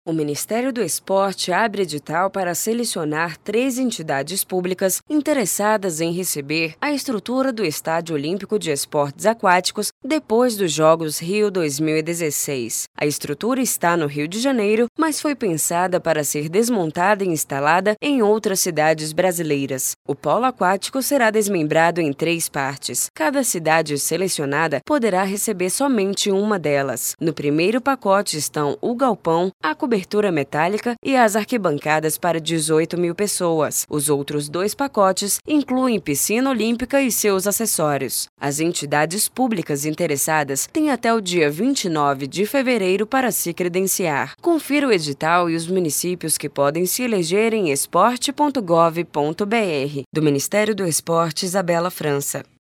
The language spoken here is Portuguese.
O Ministério do Esporte abre edital para selecionar 3 entidades públicas interessadas em receber a estrutura do Estádio Olímpico de Esportes Aquáticos depois dos Jogos Rio 2016. A estrutura está no Rio de Janeiro, mas foi pensada para ser desmontada e instalada em outras cidades brasileiras. O polo aquático será desmembrado em 3 partes. Cada cidade selecionada poderá receber somente uma delas. No primeiro pacote estão o galpão, a cobertura metálica e as arquibancadas para 18 mil pessoas. Os outros 2 pacotes incluem piscina olímpica e seus acessórios. As entidades públicas interessadas têm até o dia 29 de fevereiro para se credenciar. Confira o edital e os municípios que podem se eleger em esporte.gov.br. Do Ministério do Esporte, Isabela França.